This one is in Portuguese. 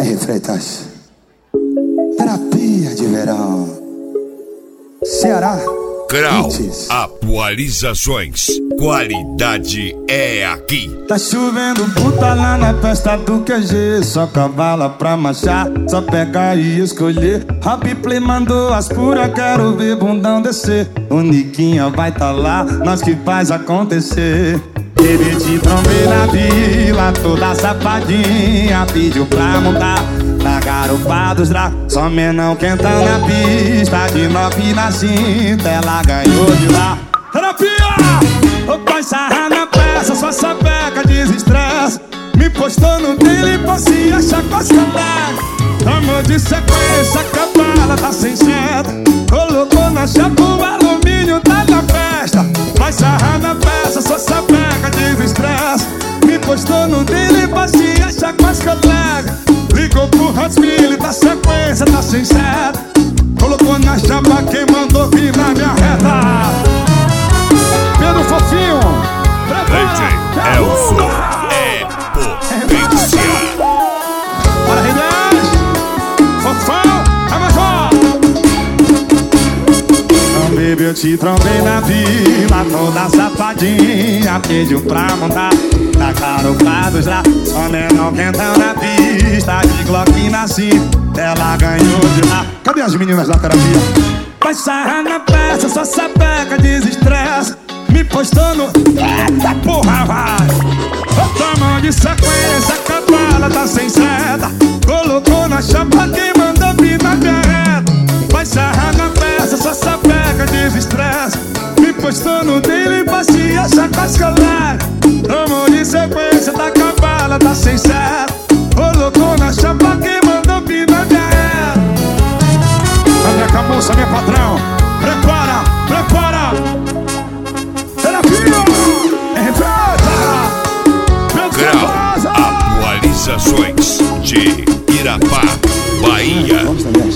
R. Freitas. Terapia de verão. Ceará. Grau, Hits. atualizações, qualidade é aqui. Tá chovendo puta lá na festa do QG. Só cavala pra marchar, só pegar e escolher. Happy Play mandou as pura, quero ver bundão descer. O Niquinha vai tá lá, nós que faz acontecer. Ele te trombei na vila, toda safadinha, pediu pra montar na garupa dos drá. Só menão quentão na pista, de 9 na cinta, ela ganhou de lá. Terapia! Ô pai, sarra na peça, sua sapeca desestressa. Me postou no dele, posse achar costa larga. Tomou de sequência, a cavala tá sem seta. Colocou na chapa o alumínio, tá na festa. Vai sarrar na peça, sua sapeca desestressa. Me postou no dele, posse achar costa larga. Ligou pro Hansville, da sequência, tá sem seta. Colocou na chapa, quem mandou vir na minha reta. Pedro Fofinho, DJ Elson é potência. para Redes, Fofão, é mais Não, baby, eu te trombei na vila, toda safadinha, pediu pra montar na garupa dos lá. Só menor quentão na pista, de Glock na cinta, ela ganhou de lá. Cadê as meninas da terapia? Vai sarrar na peça, só sapeca desestressa. Me postando, eita porra, vai. Toma de sequência, a cavala tá sem seta. Colocou na chapa, quem mandou vir na minha reta. Vai sarrar na peça, só sapeca desestressa. Me postando dele, bacia, essa casca larga. Toma de sequência, da cavala tá sem seta. Colocou na chapa, quem mandou vir na minha reta. A minha camuça, minha patrão, prepara, prepara. Grau, atualizações de Irapá, Bahia.